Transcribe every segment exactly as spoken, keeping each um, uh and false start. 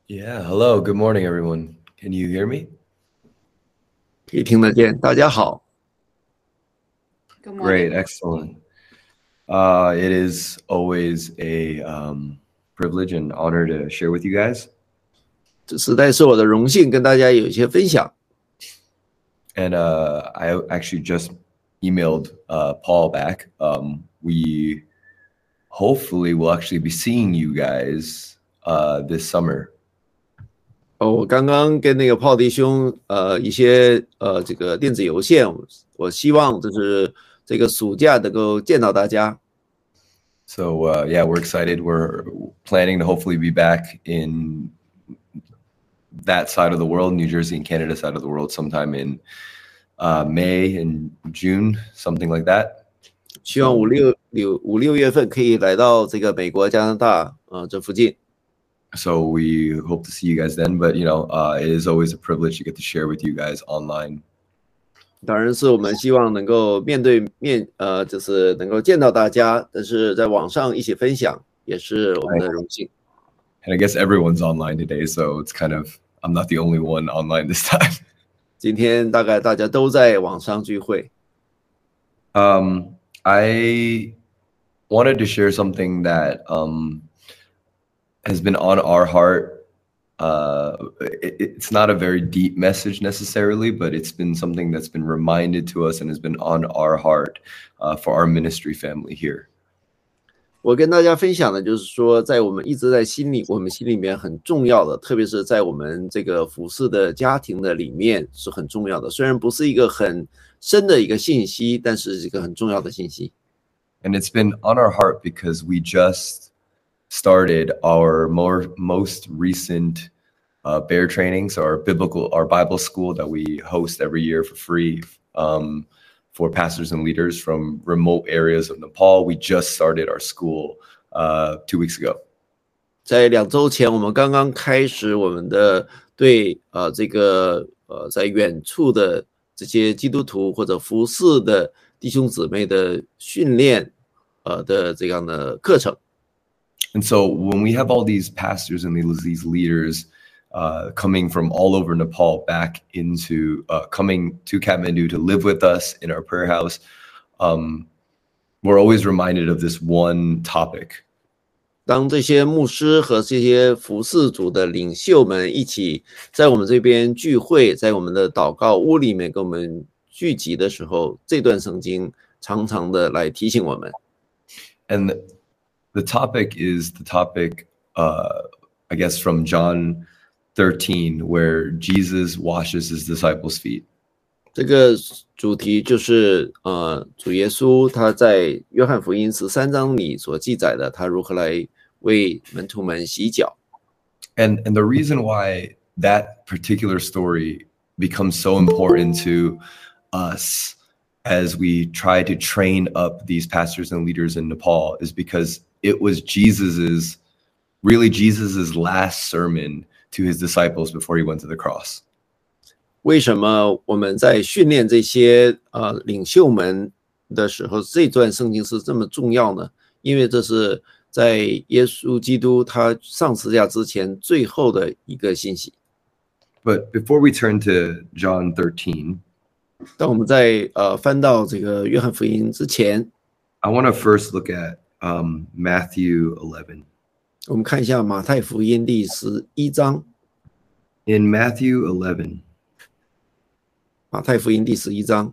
Yeah, hello, good morning, everyone. Can you hear me? 可以听得见，大家好。 Good morning. Great, excellent. Uh, it is always a um, privilege and honor to share with you guys. 这实在是我的荣幸，跟大家有一些分享。 And uh, I actually just emailed uh, Paul back. Um, we hopefully will actually be seeing you guys uh, this summer. 哦，我刚刚跟那个炮弟兄，呃，一些呃这个电子邮件，我希望就是这个暑假能够见到大家。 So uh, yeah, we're excited. We're planning to hopefully be back in that side of the world, New Jersey and Canada side of the world, sometime in uh, May and June, something like that. 希望五六六五六月份可以来到这个美国、加拿大，呃，这附近。 So we hope to see you guys then. But you know, uh, it is always a privilege to get to share with you guys online. 当然是我们希望能够面对面，呃，就是能够见到大家，但是在网上一起分享也是我们的荣幸。 And I guess everyone's online today, so it's kind of I'm not the only one online this time. 今天大概大家都在网上聚会。 Um, I wanted to share something that um, has been on our heart. Uh, it, it's not a very deep message necessarily, but it's been something that's been reminded to us and has been on our heart uh, for our ministry family here. 我跟大家分享的就是说，在我们一直在心里，我们心里面很重要的，特别是在我们这个服侍的家庭的里面是很重要的。虽然不是一个很深的一个信息，但是是一个很重要的信息。 And it's been on our heart because we just started our more most recent uh, bear trainings, our biblical, our Bible school that we host every year for free um, for pastors and leaders from remote areas of Nepal. We just started our school uh, two weeks ago. 在两周前，我们刚刚开始我们的对呃这个呃在远处的这些基督徒或者服侍的弟兄姊妹的训练呃的这样的课程。 And so when we have all these pastors and these, these leaders uh, coming from all over Nepal back into uh, coming to Kathmandu to live with us in our prayer house, um, we're always reminded of this one topic. 当这些牧师和这些服侍组的领袖们一起在我们这边聚会，在我们的祷告屋里面跟我们聚集的时候，这段圣经常常的来提醒我们。 And the topic is the topic, uh, I guess, from John thirteen, where Jesus washes his disciples' feet. 这个主题就是呃，主耶稣他在约翰福音十三章里所记载的，他如何来为门徒们洗脚。 And and the reason why that particular story becomes so important to us as we try to train up these pastors and leaders in Nepal is because it was Jesus's, really Jesus's last sermon to his disciples before he went to the cross. 为什么我们在训练这些呃领袖们的时候，这段圣经是这么重要呢？因为这是在耶稣基督他上十字架之前最后的一个信息。 But before we turn to John thirteen, 当我们在呃翻到这个约翰福音之前， I want to first look at um, Matthew eleven. 我们看一下马太福音第十一章。 In Matthew eleven, 马太福音第十一章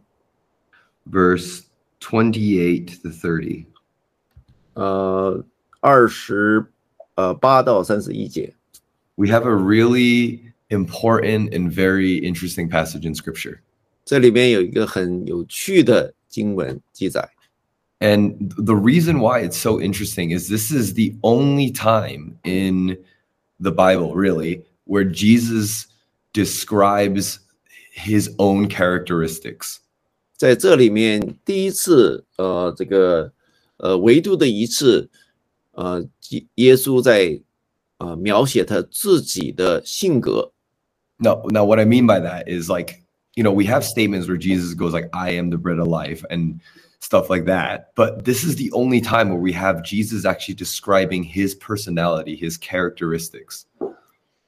verse twenty-eight to thirty. 呃二十呃八到三十一节。 We have a really important and very interesting passage in Scripture. 这里面有一个很有趣的经文记载。 And the reason why it's so interesting is this is the only time in the Bible, really, where Jesus describes his own characteristics. 在这里面第一次呃这个呃唯独的一次呃耶稣在呃描写他自己的性格。 Now, now what I mean by that is like, you know, we have statements where Jesus goes like, I am the bread of life and stuff like that. But this is the only time where we have Jesus actually describing his personality, his characteristics.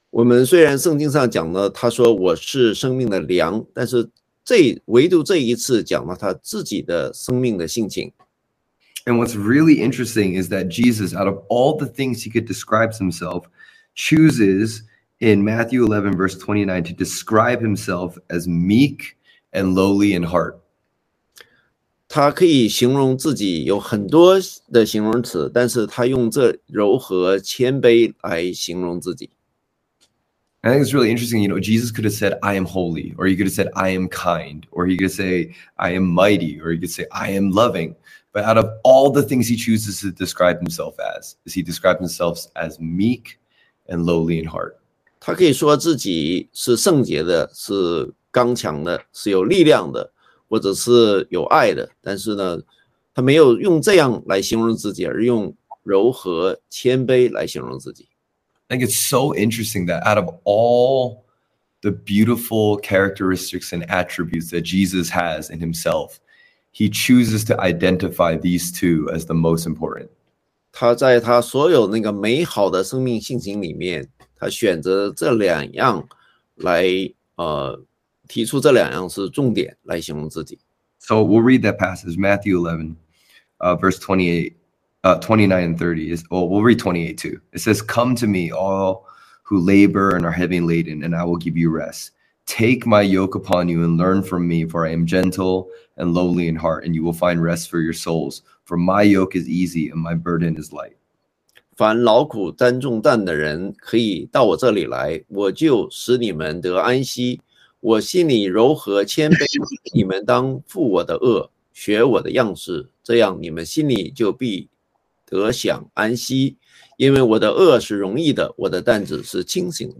我们虽然圣经上讲呢，他说我是生命的粮，但是这唯独这一次讲了他自己的生命的性情。 And what's really interesting is that Jesus, out of all the things he could describe himself, chooses in Matthew eleven, verse twenty-nine, to describe himself as meek and lowly in heart. 他可以形容自己有很多的形容词，但是他用这柔和谦卑来形容自己。 I think it's really interesting. You know, Jesus could have said, I am holy, or he could have said, I am kind, or he could say, I am mighty, or he could say, I am loving. But out of all the things he chooses to describe himself as, is he describes himself as meek and lowly in heart. 他可以说自己是圣洁的，是刚强的，是有力量的，或者是有爱的，但是呢，他没有用这样来形容自己，而用柔和谦卑来形容自己。 I think it's so interesting that out of all the beautiful characteristics and attributes that Jesus has in himself, he chooses to identify these two as the most important. 他在他所有那个美好的生命性情里面，他选择这两样来呃提出这两样是重点来形容自己。 So we'll read that passage, Matthew eleven, uh, verse twenty-eight. Uh, twenty-nine and thirty is, well, we'll read twenty-eight too. It says, come to me, all who labor and are heavy laden, and I will give you rest. Take my yoke upon you and learn from me, for I am gentle and lowly in heart, and you will find rest for your souls. For my yoke is easy and my burden is light. 凡劳苦担重担的人，可以到我这里来，我就使你们得安息。我心里柔和谦卑，你们当负我的恶，学我的样式，这样你们心里就必得享安息，因为我的恶是容易的，我的担子是轻省的。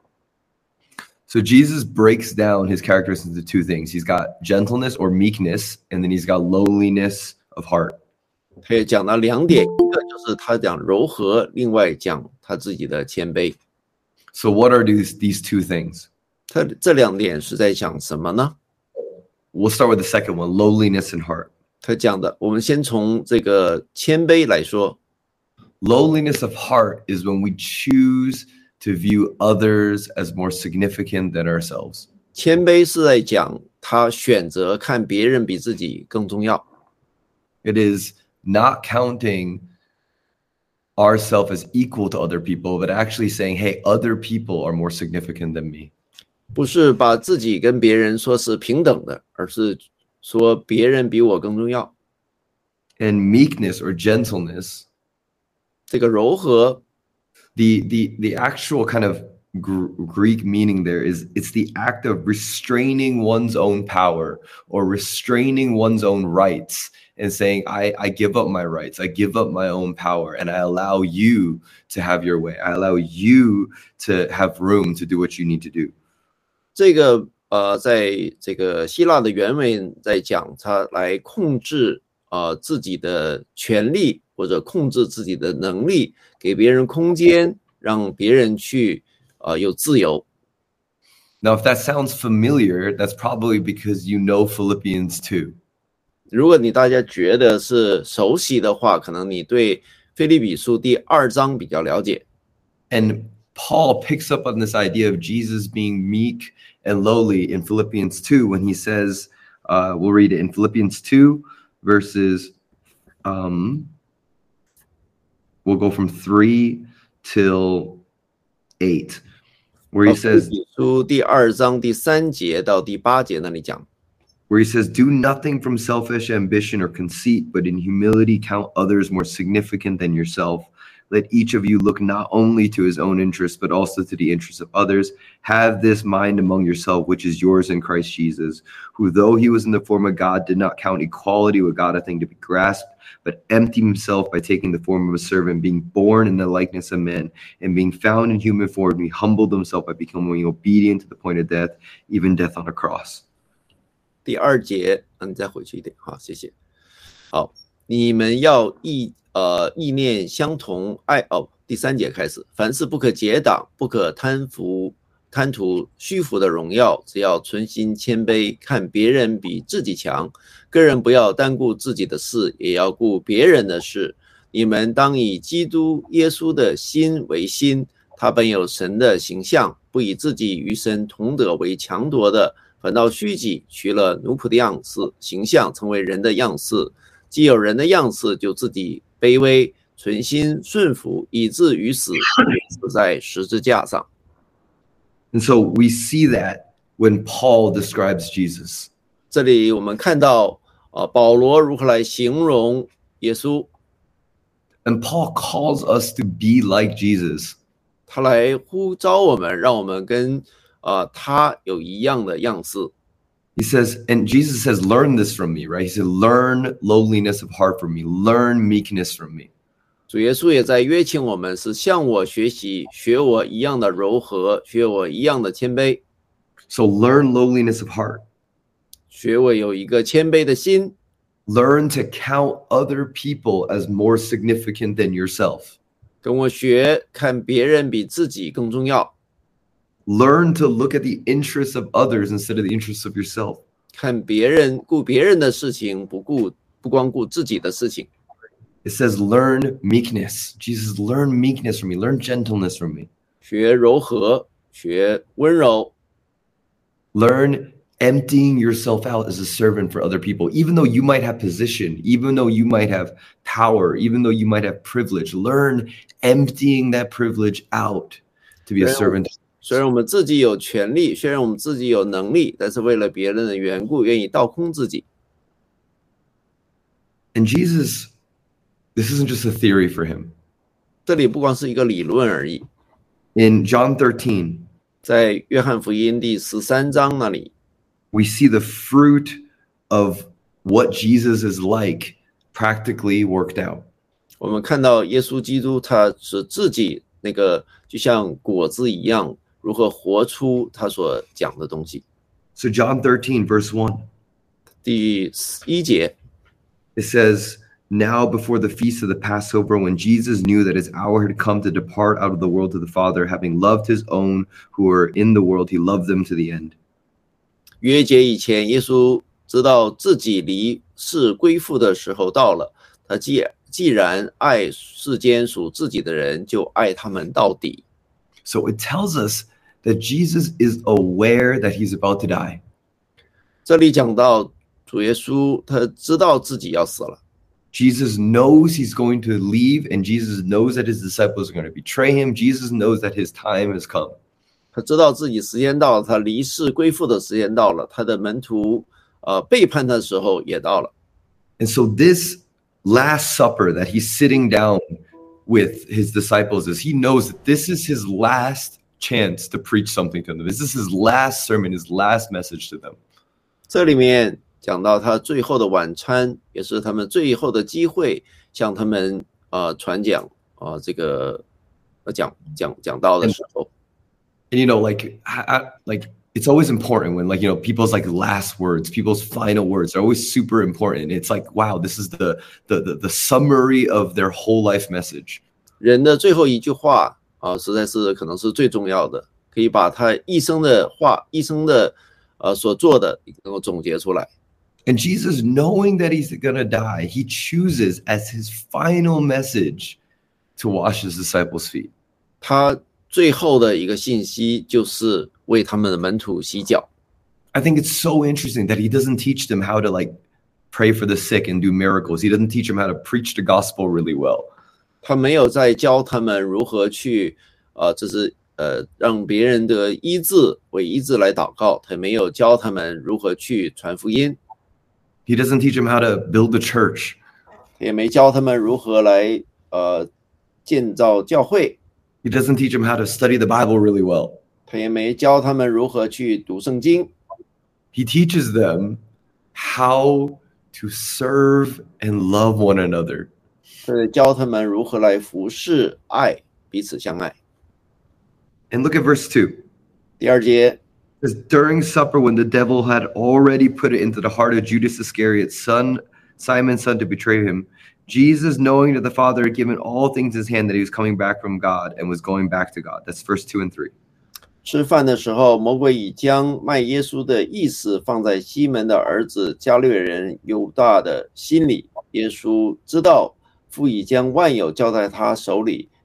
So Jesus breaks down his characteristics into two things. He's got gentleness or meekness, and then he's got lowliness of heart. 他也讲了两点，一个就是他讲柔和，另外讲他自己的谦卑。 So what are these, these two things? 他这两点是在讲什么呢？ We'll start with the second one, lowliness in heart. 他讲的，我们先从这个谦卑来说。 Lowliness of heart is when we choose to view others as more significant than ourselves. 谦卑是在讲他选择看别人比自己更重要。 It is not counting ourselves as equal to other people, but actually saying, hey, other people are more significant than me. 不是把自己跟别人说是平等的，而是说别人比我更重要。 And meekness or gentleness, 这个柔和 the the the actual kind of gr- Greek meaning there is it's the act of restraining one's own power or restraining one's own rights and saying, I, I give up my rights, I give up my own power, and I allow you to have your way. I allow you to have room to do what you need to do. 这个呃，在这个希腊的原文在讲他来控制呃自己的权利或者控制自己的能力，给别人空间，让别人去呃有自由。 Now, if that sounds familiar, that's probably because you know Philippians two. 如果你大家觉得是熟悉的话，可能你对腓立比书第二章比较了解。 And Paul picks up on this idea of Jesus being meek and lowly in Philippians two when he says, uh, we'll read it in Philippians two, verses, um, we'll go from three till eight, where he says, 腓立比书第二章第三节到第八节那里讲。 where he says, do nothing from selfish ambition or conceit, but in humility count others more significant than yourself. Let each of you look not only to his own interests, but also to the interests of others. Have this mind among yourself, which is yours in Christ Jesus, who, though he was in the form of God, did not count equality with God a thing to be grasped, but emptied himself by taking the form of a servant, being born in the likeness of men, and being found in human form, he humbled himself by becoming obedient to the point of death, even death on a cross. 第二节，嗯，你再回去一点，好，谢谢。好，你们要意呃意念相同，爱哦。第三节开始，凡事不可结党，不可贪服贪图虚浮的荣耀，只要存心谦卑，看别人比自己强。个人不要单顾自己的事，也要顾别人的事。你们当以基督耶稣的心为心， 他本有神的形象，不以自己与神同等为强夺的，反倒虚己，取了奴仆的样式，形象成为人的样式。既有人的样式，就自己卑微，存心顺服，以至于死，死在十字架上。 And so we see that when Paul describes Jesus. 这里我们看到啊，保罗如何来形容耶稣。 And Paul calls us to be like Jesus. 他来呼召我们，让我们跟啊他有一样的样式。 He says, and Jesus says, learn this from me, right? He said, learn lowliness of heart from me, learn meekness from me. 主耶稣也在约请我们，是向我学习，学我一样的柔和，学我一样的谦卑。 So learn lowliness of heart. 学我有一个谦卑的心。 Learn to count other people as more significant than yourself. 跟我学，看别人比自己更重要。 Learn to look at the interests of others instead of the interests of yourself. 看别人，顾别人的事情，不顾不光顾自己的事情。 It says, learn meekness. Jesus, learn meekness from me. Learn gentleness from me. 学柔和，学温柔。 Learn emptying yourself out as a servant for other people. Even though you might have position, even though you might have power, even though you might have privilege, learn emptying that privilege out to be a servant. 虽然我们自己有权利，虽然我们自己有能力，但是为了别人的缘故，愿意倒空自己。 And Jesus, this isn't just a theory for him. 这里不光是一个理论而已。 In John thirteen, 在约翰福音第十三章那里 we see the fruit of what Jesus is like practically worked out. 我们看到耶稣基督他是自己那个就像果子一样，如何活出他所讲的东西。 So John thirteen, verse one, 第一节 it says, now before the feast of the Passover, when Jesus knew that his hour had come to depart out of the world to the Father, having loved his own who were in the world, he loved them to the end. 约节以前，耶稣知道自己离世归父的时候到了，他既既然爱世间属自己的人，就爱他们到底。 So it tells us that Jesus is aware that he's about to die. 这里讲到主耶稣，他知道自己要死了。 Jesus knows he's going to leave, and Jesus knows that his disciples are going to betray him. Jesus knows that his time has come. 他知道自己时间到了，他离世归父的时间到了，他的门徒呃背叛他的时候也到了。 And so this Last Supper that he's sitting down with his disciples is he knows that this is his last chance to preach something to them. This is his last sermon, his last message to them. 这里面讲到他最后的晚餐，也是他们最后的机会，向他们呃传讲啊、呃、这个呃讲讲讲道的时候。 And you know, like, I, like it's always important when, like, you know, people's like last words, people's final words are always super important. It's like, wow, this is the the the, the summary of their whole life message. 人的最后一句话啊、呃，实在是可能是最重要的，可以把他一生的话、一生的呃所做的能够总结出来。 And Jesus, knowing that he's gonna die, he chooses as his final message to wash his disciples' feet. 他最后的一个信息就是为他们的门徒洗脚。 I think it's so interesting that he doesn't teach them how to like pray for the sick and do miracles. He doesn't teach them how to preach the gospel really well. 他没有在教他们如何去呃就是呃让别人的医治为医治来祷告，他没有教他们如何去传福音。 He doesn't teach them how to build a church. 也没教他们如何来呃建造教会。 He doesn't teach them how to study the Bible really well. 他也没教他们如何去读圣经。 He teaches them how to serve and love one another. 他教他们如何来服侍、爱，彼此相爱。 And look at verse two. 第二节 It says, during supper, when the devil had already put it into the heart of Judas Iscariot, son, Simon's son, to betray him, Jesus, knowing that the Father had given all things in his hand, that he was coming back from God and was going back to God. That's verse two and three. 吃饭的时候，魔鬼已将卖耶稣的意思放在西门的儿子加略人犹大的心里。耶稣知道父已将万有交在他手里，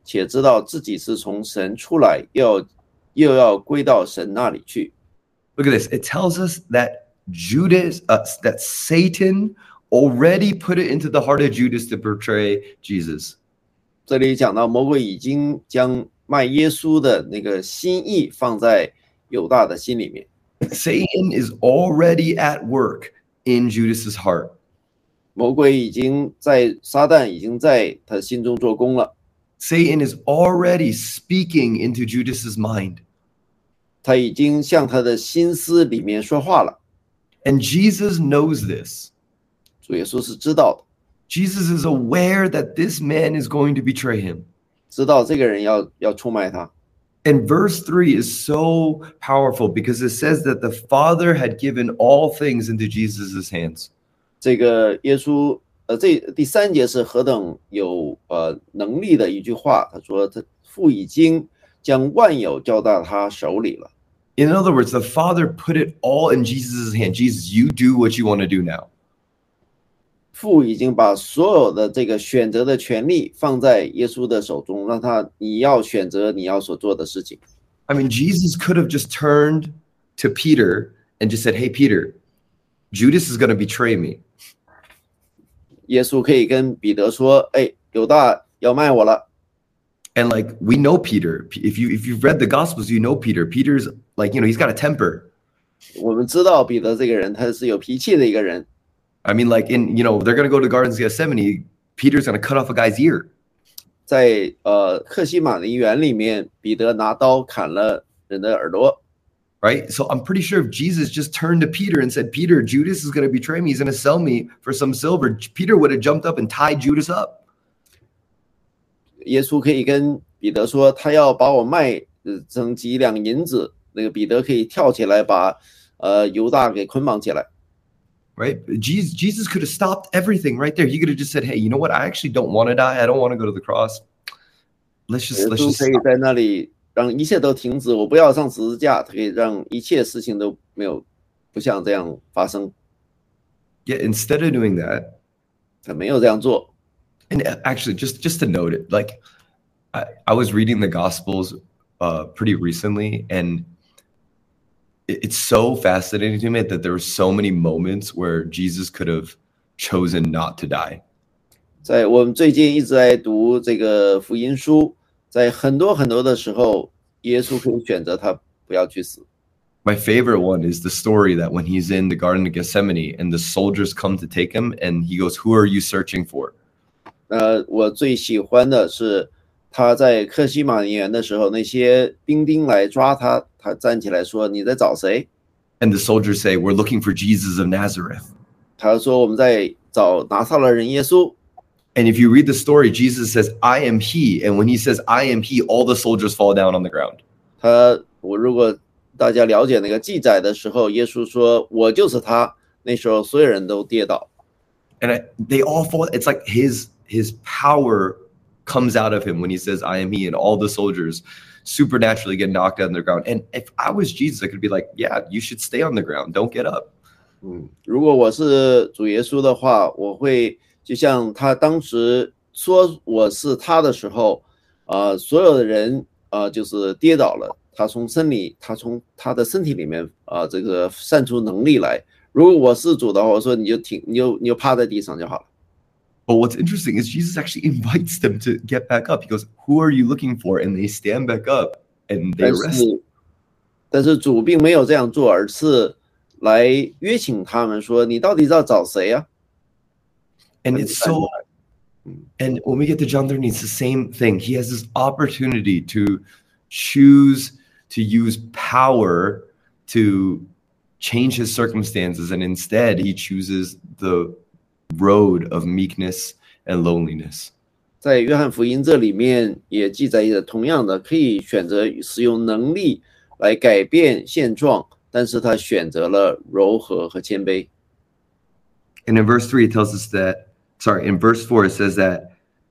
且知道自己是从神出来，又又要归到神那里去。 Look at this. It tells us that Judas, uh, that Satan already put it into the heart of Judas to betray Jesus. 这里讲到魔鬼已经将卖耶稣的那个心意放在犹大的心里面。 Satan is already at work in Judas's heart. 魔鬼已经在撒旦已经在他心中做工了。 Satan is already speaking into Judas's mind. 他已经向他的心思里面说话了。 And Jesus knows this. 主耶稣是知道的， Jesus is aware that this man is going to betray him. 知道这个人要要出卖他。 And verse three is so powerful because it says that the Father had given all things into Jesus' hands. 这个耶稣，呃，这第三节是何等有呃能力的一句话。他说：“他父已经将万有交到他手里了。” In other words, the Father put it all in Jesus' hand. Jesus, you do what you want to do now. 父已经把所有的这个选择的权利放在耶稣的手中，让他你要选择你要所做的事情。 I mean, Jesus could have just turned to Peter and just said, hey, Peter, Judas is going to betray me. 耶稣可以跟彼得说：“哎，犹大要卖我了。” And like, we know Peter. If you, if you've read the Gospels, you know Peter. Peter's like, you know, he's got a temper. 我们知道彼得这个人他是有脾气的一个人。 I mean, like in, you know, they're going to go to Gardens of Gethsemane. Peter's going to cut off a guy's ear. 在呃克西马尼园里面，彼得拿刀砍了人的耳朵。 Right? So I'm pretty sure if Jesus just turned to Peter and said, Peter, Judas is going to betray me. He's going to sell me for some silver. Peter would have jumped up and tied Judas up. 耶稣可以跟彼得说，他要把我卖成几两银子，那个彼得可以跳起来把呃犹大给捆绑起来。 Right? Jesus, Jesus could have stopped everything right there. He could have just said, hey, you know what? I actually don't want to die. I don't want to go to the cross. Let's just, 耶 let's 稣 just 可以 stop. 在那里让一切都停止，我不要上十字架，他可以让一切事情都没有不像这样发生。 Yeah, instead of doing that, 他没有这样做。 and actually just, just to note it, like I, I was reading the Gospels uh, pretty recently, and it, it's so fascinating to me that there were so many moments where Jesus could have chosen not to die. 在我们最近一直在读这个福音书，在很多很多的时候，耶稣可以选择他不要去死。 My favorite one is the story that when he's in the Garden of Gethsemane and the soldiers come to take him, and he goes, who are you searching for? 呃，我最喜欢的是他在克西马尼园的时候，那些兵丁来抓他，他站起来说：“你在找谁 And the soldiers say, we're looking for Jesus of Nazareth.？” 他说：“我们在找拿撒勒人耶稣。” And if you read the story, Jesus says, I am he. And when he says, I am he, all the soldiers fall down on the ground. 他，我如果大家了解那个记载的时候，耶稣说：“我就是他。”那时候所有人都跌倒。 And I, they all fall. It's like his his power comes out of him when he says, I am he. And all the soldiers supernaturally get knocked down on the ground. And if I was Jesus, I could be like, yeah, you should stay on the ground. Don't get up. 嗯，如果我是主耶稣的话，我会就像他当时说我是他的时候，呃，所有的人呃就是跌倒了，他从身里，他从他的身体里面啊、呃、这个散出能力来。如果我是主的话，我说你就停，你就你就趴在地上就好了。 But what's interesting is Jesus actually invites them to get back up. He goes, who are you looking for? And they stand back up and they 但 arrest 是但是主并没有这样做，而是来约请他们说：“你到底要找谁呀、啊？” And it's so, and when we get to John thirteen, it's the same thing. He has this opportunity to choose to use power to change his circumstances. And instead, he chooses the road of meekness and loneliness. 在约翰福音这里面也记载着同样的，可以选择使用能力来改变现状，但是他选择了柔和和谦卑。 And in verse three, it tells us that, sorry, in verse four, it says that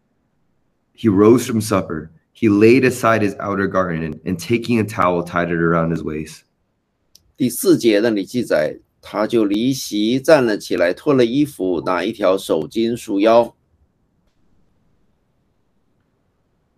he rose from supper. He laid aside his outer garment and taking a towel, tied it around his waist. 第四节那里记载，他就离席站了起来，脱了衣服，拿一条手巾束腰。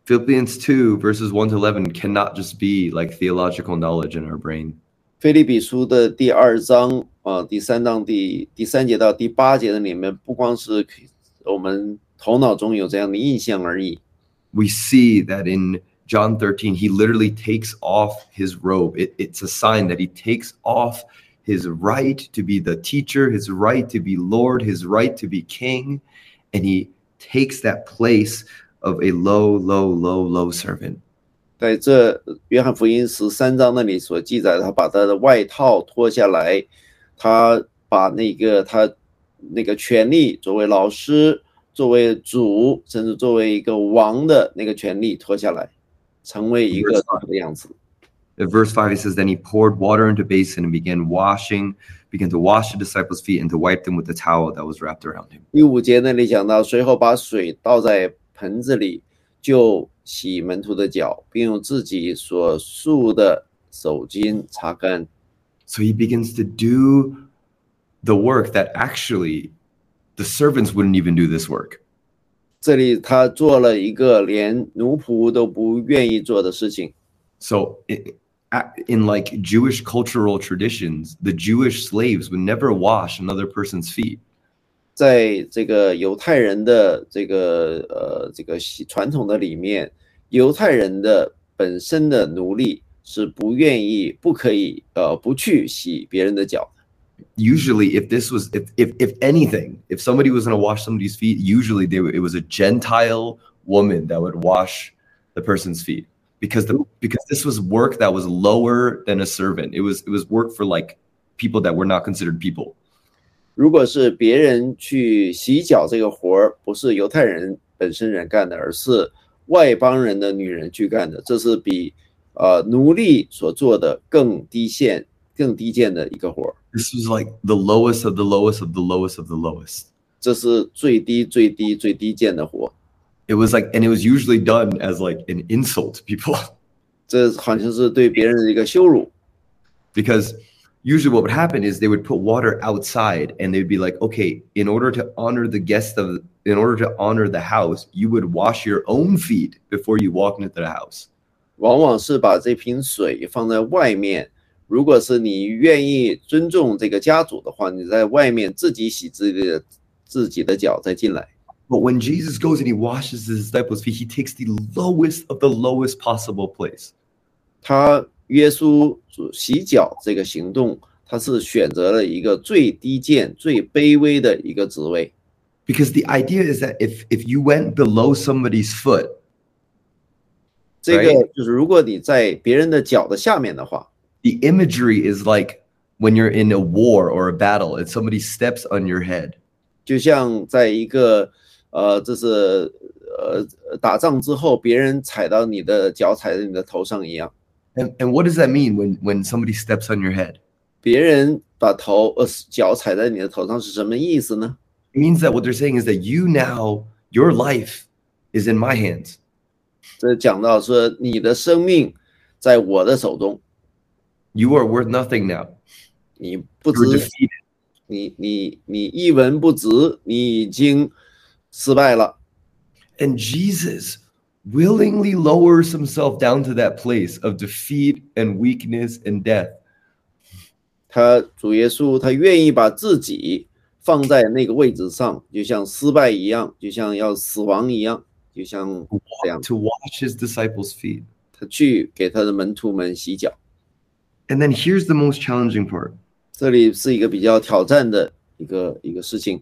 Philippians two verses one to eleven cannot just be like theological knowledge in our brain. 腓立比书的第二章啊，第三章第第三节到第八节的里面，不光是我们头脑中有这样的印象而已。 We see that in John thirteen, he literally takes off his robe. It, it's a sign that he takes off his right to be the teacher, his right to be Lord, his right to be king, and he takes that place of a low, low, low, low servant. 在这约翰福音十三章那里所记载，他把他的外套脱下来，他把那个他那个权利作为老师、作为主，甚至作为一个王的那个权利脱下来，成为一个他的样子。 In verse five, he says, Then he poured water into a basin and began washing, began to wash the disciples' feet and to wipe them with the towel that was wrapped around him. 第五节那里讲到，随后把水倒在盆子里，就洗门徒的脚，并用自己所束的手巾擦干。 So he begins to do the work that actually the servants wouldn't even do this work. 这里他做了一个连奴仆都不愿意做的事情。 So it, in like Jewish cultural traditions, the Jewish slaves would never wash another person's feet. 在这个犹太人的这个呃这个传统的里面，犹太人的本身的奴隶是不愿意、不可以呃不去洗别人的脚。 Usually, if this was, if if if anything, if somebody was going to wash somebody's feet, usually they it was a Gentile woman that would wash the person's feet. Because the because this was work that was lower than a servant. It was it was work for like people that were not considered people. 如果是别人去洗脚这个活儿，不是犹太人本身人干的，而是外邦人的女人去干的，这是比呃奴隶所做的更低线、更低贱的一个活儿。 This was like the lowest of the lowest of the lowest of the lowest. 这是最低、最低、最低贱的活。 It was like, and it was usually done as like an insult to people. 这好像是对别人的一个羞辱。 Because usually what would happen is they would put water outside and they'd be like, okay, in order to honor the guest of, in order to honor the house, you would wash your own feet before you walk into the house. 往往是把这瓶水放在外面，如果是你愿意尊重这个家主的话，你在外面自己洗自己的自己的脚再进来。 But when Jesus goes and he washes his disciples' feet, he takes the lowest of the lowest possible place. 他耶稣洗脚这个行动，他是选择了一个最低贱、最卑微的一个职位。 Because the idea is that if if you went below somebody's foot, 这个就是如果你在别人的脚的下面的话， the imagery is like when you're in a war or a battle and somebody steps on your head. 就像在一个呃，这是呃打仗之后，别人踩到你的脚，踩在你的头上一样。 And and what does that mean when when somebody steps on your head? 别人把头呃脚踩在你的头上是什么意思呢？ It means that what they're saying is that you now, your life is in my hands. 这讲到说你的生命在我的手中。 You are worth nothing now. 你不 You're 值， defeated. 你你你一文不值，你已经失败了。 And Jesus willingly lowers himself down to that place of defeat and weakness and death. 他主耶稣他愿意把自己放在那个位置上，就像失败一样，就像要死亡一样，就像这样。 To wash his disciples' feet. 他去给他的门徒们洗脚。 And then here's the most challenging part. 这里是一个比较挑战的一个一个事情。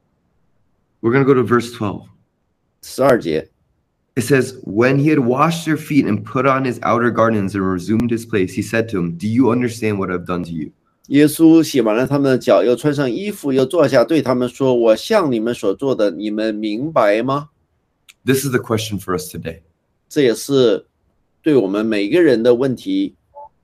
We're going to go to verse twelve. 十二节 It says, When he had washed their feet and put on his outer garments and resumed his place, he said to them, Do you understand what I've done to you? 耶稣洗完了他们的脚，又穿上衣服，又坐下，对他们说：“我向你们所做的，你们明白吗？” This is the question for us today. 这也是对我们每个人的问题。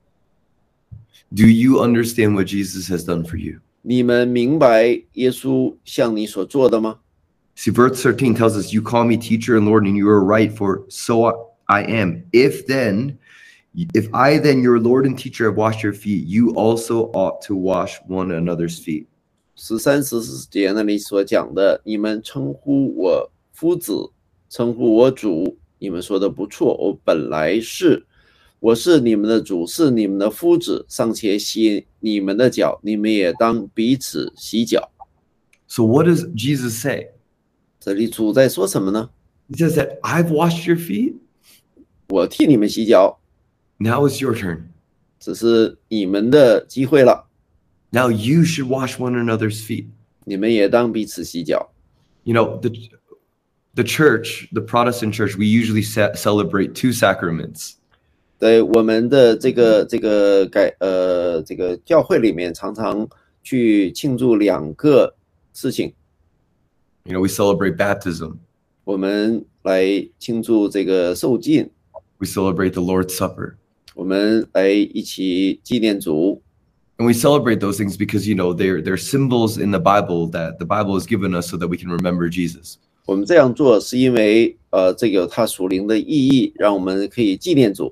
Do you understand what Jesus has done for you? 你们明白耶稣向你所做的吗？ See, verse thirteen tells us, You call me teacher and Lord, and you are right, for so I am. If then, if I then, your Lord and teacher, have washed your feet, you also ought to wash one another's feet. 十三、十四节那里所讲的，你们称呼我夫子，称呼我主， 你们说的不错，我本来是，我是你们的主，是你们的夫子，尚且洗你们的脚，你们也当彼此洗脚。 So what does Jesus say? 这里主在说什么呢？ He says that I've washed your feet. 我替你们洗脚， Now it's your turn. 这是你们的机会了， Now you should wash one another's feet. 你们也当彼此洗脚。 You know, the the church, the Protestant church, we usually ce- celebrate two sacraments. 在我们的这个这个改呃这个教会里面，常常去庆祝两个事情。 You know, we celebrate baptism. 我们来庆祝这个受浸， We celebrate the Lord's Supper. 我们来一起纪念主。 And we celebrate those things because, you know, they're, they're symbols in the Bible that the Bible has given us so that we can remember Jesus. 我们这样做是因为呃这个有它属灵的意义，让我们可以纪念主。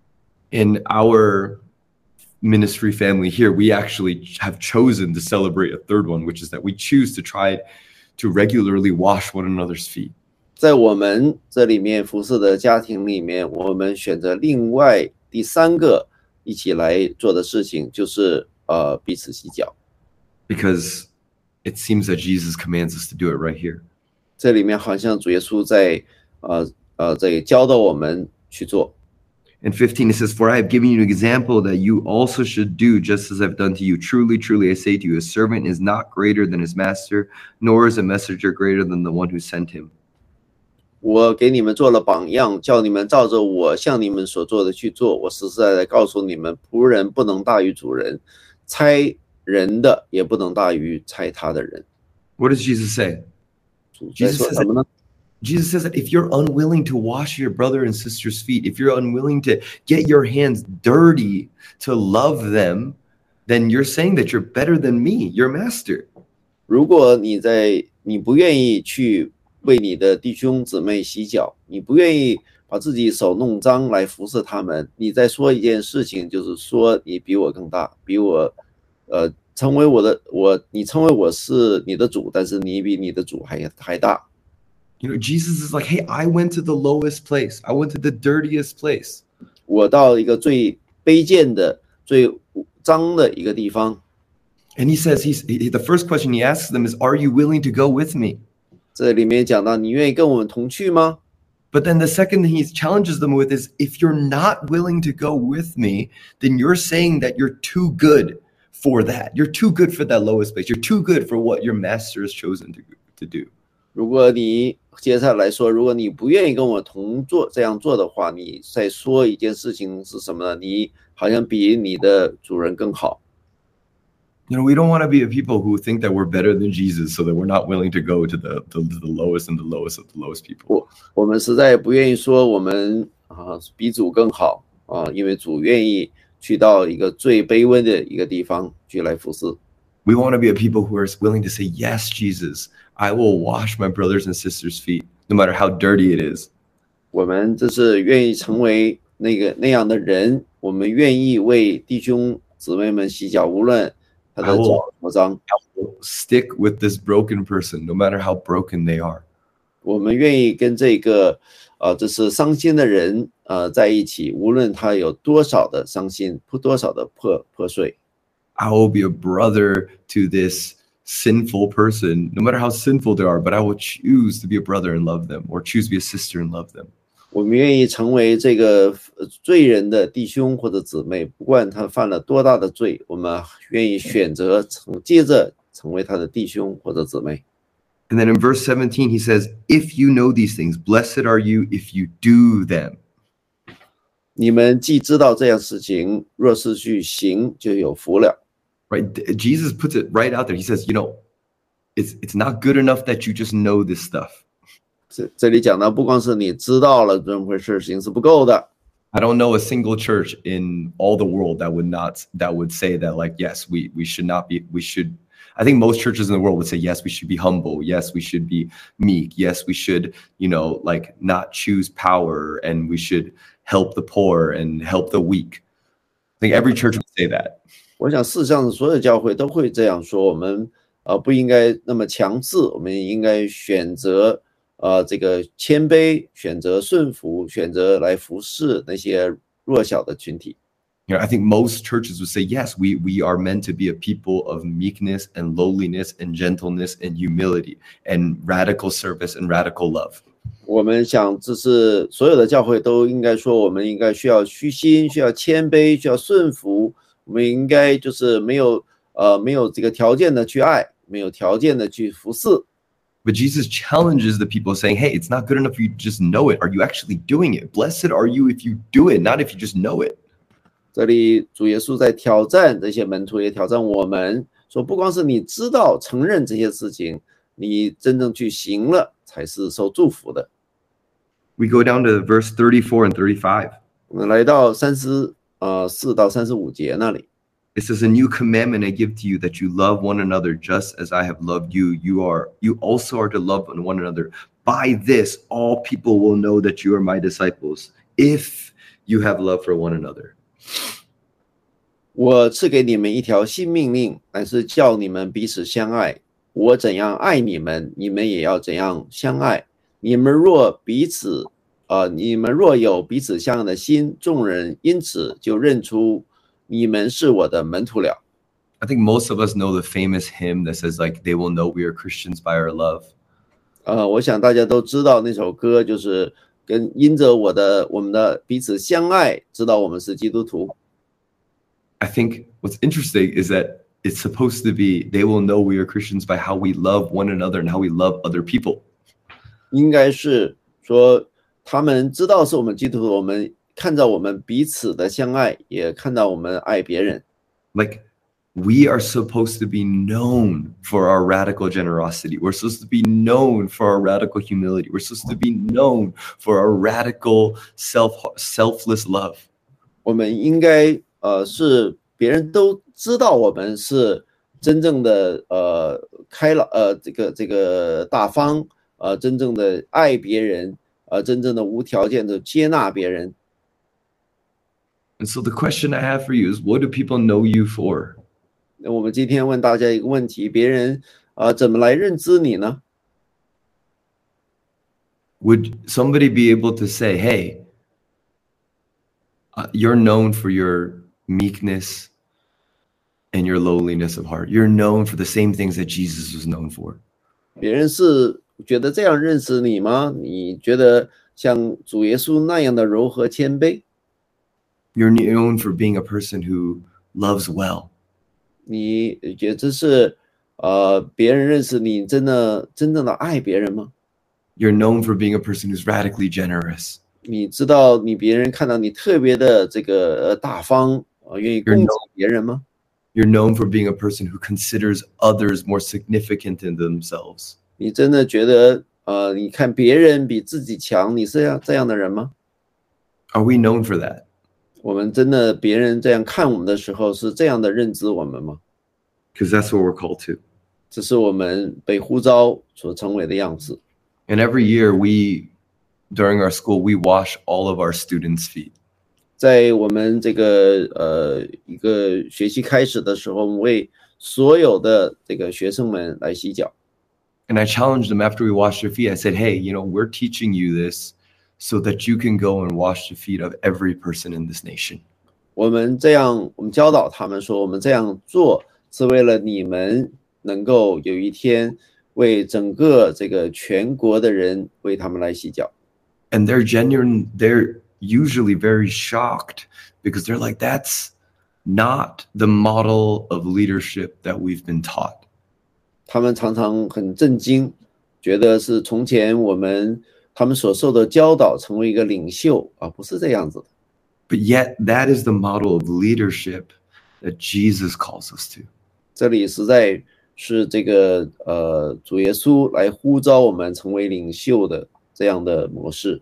In our ministry family here, we actually have chosen to celebrate a third one, which is that we choose to try to regularly wash one another's feet. 在我们这里面服侍的家庭里面，我们选择另外第三个一起来做的事情，就是呃彼此洗脚。 Because it seems that Jesus commands us to do it right here. 这里面好像主耶稣在呃呃在教导我们去做。 In fifteen, it says, For I have given you an example that you also should do just as I've done to you. Truly, truly, I say to you, a servant is not greater than his master, nor is a messenger greater than the one who sent him. 我给你们做了榜样，叫你们照着我向你们所做的去做。我实实在在告诉你们，仆人不能大于主人，差人的也不能大于差他的人。 What does Jesus say? 主在 Jesus 说 says 什么呢？ Jesus says that if you're unwilling to wash your brother and sister's feet, if you're unwilling to get your hands dirty to love them, then you're saying that you're better than me, your master. 如果你在你不愿意去为你的弟兄姊妹洗脚，你不愿意把自己手弄脏来服侍他们，你在说一件事情，就是说你比我更大，比我呃成为我的我，你成为我是你的主，但是你比你的主还还大。 You know, Jesus is like, hey, I went to the lowest place. I went to the dirtiest place. 我到一个最卑贱的、最脏的一个地方。 And he says, he's he, the first question he asks them is, are you willing to go with me? 这里面讲到，你愿意跟我们同去吗？ But then the second thing he challenges them with is, if you're not willing to go with me, then you're saying that you're too good for that. You're too good for that lowest place. You're too good for what your master has chosen to, to do. 如果你接下来说，如果你不愿意跟我同做这样做的话，你再说一件事情是什么呢？你好像比你的主人更好。 You know, we don't want to be a people who think that we're better than Jesus so that we're not willing to go to the, the, the lowest and the lowest of the lowest people. 我我们实在不愿意说我们啊比主更好啊，因为主愿意去到一个最卑微的一个地方去来服侍。 We want to be a people who are willing to say, yes, Jesus, I will wash my brothers and sisters' feet, no matter how dirty it is. 我们这是愿意成为那个那样的人，我们愿意为弟兄姊妹们洗脚，无论他的脚多脏。 Stick with this broken person, no matter how broken they are. 我们愿意跟这个呃，这是伤心的人呃在一起，无论他有多少的伤心，多少的破破碎。 I will be a brother to this sinful person, no matter how sinful they are, but I will choose to be a brother and love them, or choose to be a sister and love them. 我们愿意成为这个罪人的弟兄或者姊妹，不管他犯了多大的罪，我们愿意选择成接着成为他的弟兄或者姊妹。 And then in verse seventeen, he says, if you know these things, blessed are you if you do them. 你们既知道这样事情，若是去行，就有福了。 Right? Jesus puts it right out there. He says, you know, it's it's not good enough that you just know this stuff. 这这里讲到，不光是你知道了这么回事情是不够的。 I don't know a single church in all the world that would not that would say that, like, yes, we we should not be we should. I think most churches in the world would say, yes, we should be humble. Yes, we should be meek. Yes, we should, you know, like not choose power, and we should help the poor and help the weak. I think every church would say that. 我想世上的所有教会都会这样说，我们呃不应该那么强制，我们应该选择呃这个谦卑，选择顺服，选择来服侍那些弱小的群体。 You know, I think most churches would say, yes, we, we are meant to be a people of meekness and lowliness and gentleness and humility and radical service and radical love. 我们想这是所有的教会都应该说，我们应该需要虚心，需要谦卑，需要顺服，我们应该就是没有呃没有这个条件的去爱，没有条件的去服侍。 But Jesus challenges the people saying, hey, it's not good enough if you just know it. Are you actually doing it? Blessed are you if you do it, not if you just know it. 这里主耶稣在挑战这些门徒，也挑战我们，说不光是你知道承认这些事情，你真正去行了才是受祝福的。 We go down to verse thirty-four and thirty-five. 我们来到三十呃四到三十五节那里。 It says, a new commandment I give to you, that you love one another just as I have loved you. You are, you also are to love one another. By this, all people will know that you are my disciples, if you have love for one another. 我赐给你们一条新命令，乃是叫你们彼此相爱。我怎样爱你们，你们也要怎样相爱。你们若彼此，呃，你们若有彼此相爱的心，众人因此就认出你们是我的门徒了。 I think most of us know the famous hymn that says, like, they will know we are Christians by our love. 呃，我想大家都知道那首歌，就是跟因着我的我们的彼此相爱，知道我们是基督徒。 I think what's interesting is that it's supposed to be, they will know we are Christians by how we love one another and how we love other people. 应该是说他们知道是我们基督徒，我们看到我们彼此的相爱，也看到我们爱别人。 Like, we are supposed to be known for our radical generosity. We're supposed to be known for our radical humility. We're supposed to be known for our radical self selfless love. 我们应该呃是别人都知道我们是真正的呃开朗呃这个这个大方呃真正的爱别人呃真正的无条件的接纳别人。 And so the question I have for you is, what do people know you for? 那我们今天问大家一个问题，别人呃怎么来认知你呢？ Would somebody be able to say, hey, uh, you're known for your meekness and your lowliness of heart. You're known for the same things that Jesus was known for. 别人是觉得这样认识你吗？你觉得像主耶稣那样的柔和谦卑？ You're known for being a person who loves well. 你觉得这是呃别人认识你真的真正的爱别人吗？ You're known for being a person who's radically generous. 你知道你别人看到你特别的这个呃大方呃愿意供给别人吗？ You're known for being a person who considers others more significant than themselves. 你真的觉得呃你看别人比自己强，你是这样这样的人吗？ Are we known for that? 我们真的别人这样看我们的时候是这样的认知我们吗？ Because that's what we're called to. 这是我们被呼召所成为的样子。 And every year we, during our school, we wash all of our students' feet. 在我们这个呃一个学期开始的时候，我们为所有的这个学生们来洗脚。 And I challenged them after we washed their feet. I said, hey, you know, we're teaching you this so that you can go and wash the feet of every person in this nation. 我们这样，我们教导他们说，我们这样做是为了你们能够有一天为整个这个全国的人为他们来洗脚。 And they're genuine, they're usually very shocked because they're like, that's not the model of leadership that we've been taught. 他们常常很震惊，觉得是从前我们他们所受的教导成为一个领袖啊，不是这样子的。 But yet that is the model of leadership that Jesus calls us to. 这里实在是这个呃主耶稣来呼召我们成为领袖的这样的模式。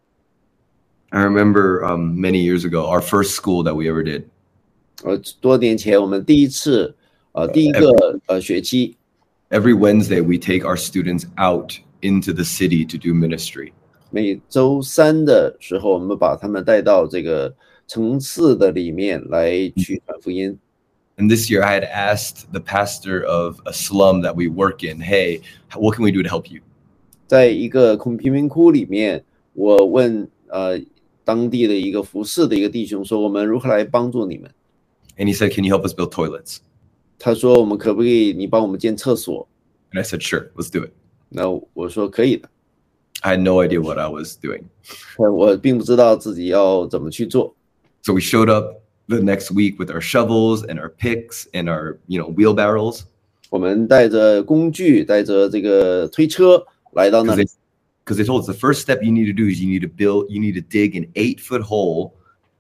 I remember um, many years ago, our first school that we ever did. 呃，多年前我们第一次呃第一个呃学期。 Every Wednesday, we take our students out into the city to do ministry. 每周三的时候，我们把他们带到这个城市的里面来去传福音。 And this year, I had asked the pastor of a slum that we work in, hey, what can we do to help you? 在一个空贫民窟里面，我问呃当地的一个服侍的一个弟兄说，我们如何来帮助你们？ And he said, "Can you help us build toilets?" 他说，我们可不可以你帮我们建厕所？ And I said, "Sure, let's do it." 那我说可以的。 I had no idea what I was doing. 我并不知道自己要怎么去做。 So we showed up the next week with our shovels and our picks and our, you know, wheelbarrows. 我们带着工具，带着这个推车来到那 Because 里。 they, 'cause they told us the first step you need to do is you need to build, you need to dig an eight foot hole,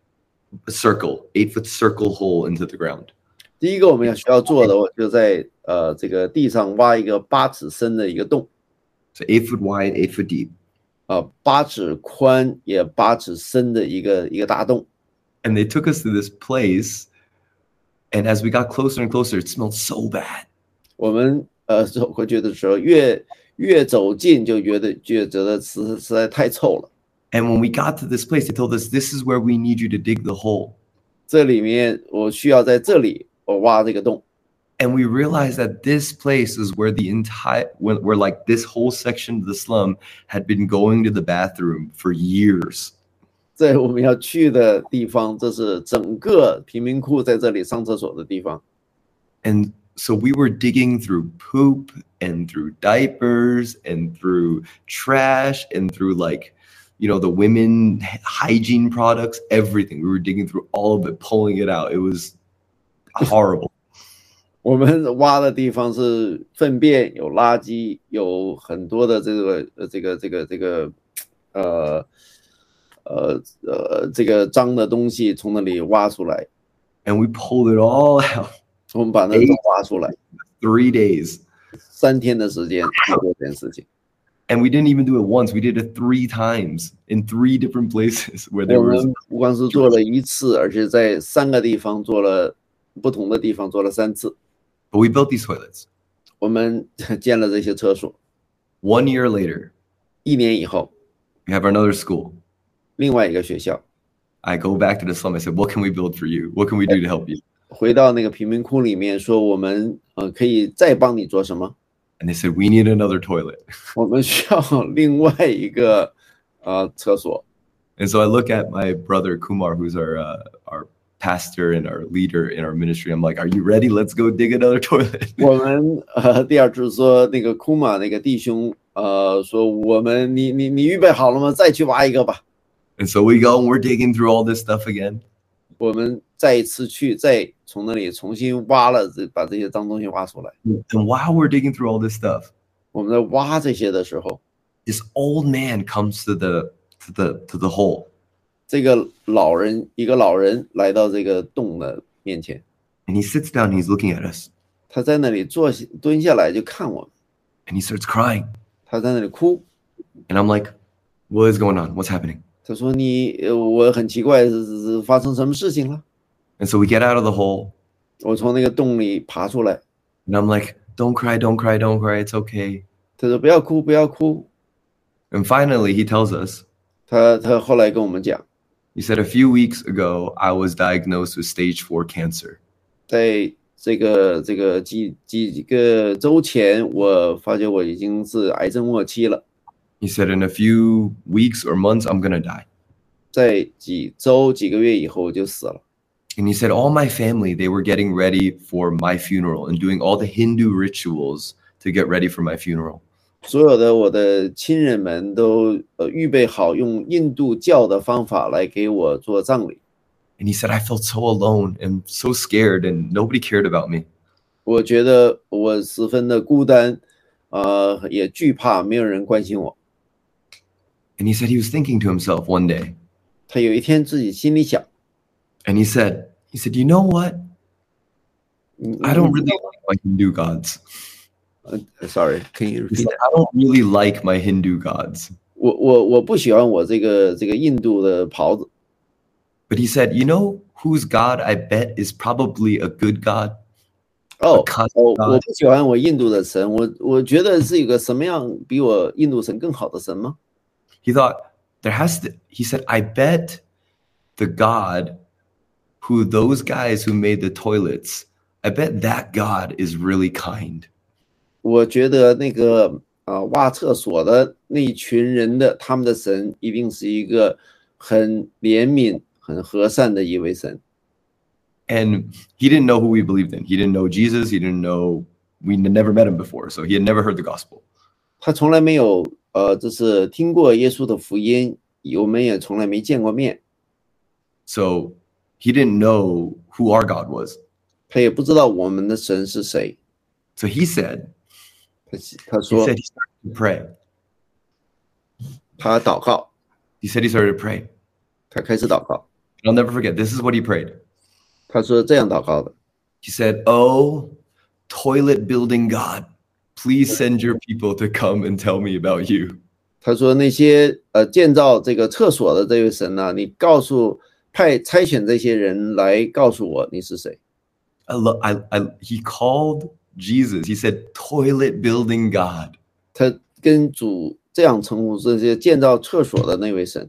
a circle, eight foot circle hole into the ground. 第一个我们要需要做的，我就在呃这个地上挖一个八尺深的一个洞， So eight foot wide, eight foot deep. 啊、八尺宽也八尺深的一个一个大洞。 And they took us to this place. And as we got closer and closer, it smelled so bad. 我们呃走过去的时候，越越走近就觉得觉得实实在太臭了。 And when we got to this place, they told us, this is where we need you to dig the hole. 这里面我需要在这里我挖这个洞。 And we realized that this place is where the entire, where, where like this whole section of the slum had been going to the bathroom for years. 在我们要去的地方，这是整个贫民窟在这里上厕所的地方。 And so we were digging through poop and through diapers and through trash and through like, you know, the women hygiene products, everything. We were digging through all of it, pulling it out. It was horrible. 我们挖的地方是粪便，有垃圾，有很多的这个呃这个这个这个呃呃呃这个脏的东西从那里挖出来， And we pulled it all out. 我们把那个都挖出来， Three days. 三天的时间去做这件事情。 And we didn't even do it once. We did it three times in three different places where there 我 was. 们不光是做了一次，而且在三个地方做了不同的地方做了三次。 But we built these toilets. 我们建了这些厕所。 One year later, 一年以后， we have another school. 另外一个学校 I go back to the slum. I said, what can we build for you? What can we do to help you? 回到那个贫民窟里面说，我们呃可以再帮你做什么？ And they said, we need another toilet. 我们需要另外一个呃厕所。 And so I look at my brother Kumar, who's our uh, our pastor and our leader in our ministry. I'm like, are you ready? Let's go dig another toilet. 我们呃第二次说那个库玛那个弟兄呃说我们你你你预备好了吗？再去挖一个吧。 And so we go and we're digging through all this stuff again. 我们再一次去，再从那里重新挖了这把这些脏东西挖出来。 And while we're digging through all this stuff, 我们在挖这些的时候， this old man comes to the to the to the hole. 这个老人一个老人来到这个洞的面前， And he sits down and he's looking at us. 他在那里坐下蹲下来就看我们， And he starts crying. 他在那里哭。 And I'm like, what is going on? What's happening? 他说你呃我很奇怪，是是是发生什么事情了？ And so we get out of the hole. 我从那个洞里爬出来， And I'm like, don't cry, don't cry, don't cry. It's okay. 他说不要哭，不要哭。 And finally, he tells us, 他他后来跟我们讲， he said, a few weeks ago, I was diagnosed with stage four cancer. 在这个这个几几几个周前，我发觉我已经是癌症末期了。 He said, in a few weeks or months, I'm going to die. 在几周几个月以后我就死了。 And he said, all my family, they were getting ready for my funeral and doing all the Hindu rituals to get ready for my funeral. 所有的我的亲人们都呃预备好用印度教的方法来给我做葬礼。 And he said, I felt so alone and so scared and nobody cared about me. 我觉得我十分的孤单，呃，也惧怕，没有人关心我。 And he said he was thinking to himself one day, 他有一天自己心里想， and he said, he said, you know what? 嗯 I don't really like my Hindu gods. 呃 ，sorry，can you He repeat said, I don't really like my Hindu gods. 我我我不喜欢我这个这个印度的袍子。 But he said, you know whose God I bet is probably a good God? 哦 A kind 哦， God. 我不喜欢我印度的神，我我觉得是一个什么样比我印度神更好的神吗？ He thought there has to, he said, I bet the God who those guys who made the toilets, I bet that God is really kind. 我觉得那个啊挖厕所的那一群人的他们的神一定是一个很怜悯、很和善的一位神。 And he didn't know who we believed in. He didn't know Jesus. He didn't know, we never met him before. So he had never heard the gospel. 他从来没有呃，就是听过耶稣的福音，我们也从来没见过面。 So he didn't know who our God was. 他也不知道我们的神是谁。 So he said, 他他 he 说 said he started to pray. 他祷告， He said he started to pray. 他开始祷告。 And I'll never forget, this is what he prayed. 他说这样祷告的， He said, "Oh, toilet building God, please send your people to come and tell me about you." 他说那些呃建造这个厕所的这位神呢、啊，你告诉派差遣这些人来告诉我你是谁。 I love, I, I, he called Jesus. He said, "Toilet building God." 他跟主这样称呼这些建造厕所的那位神，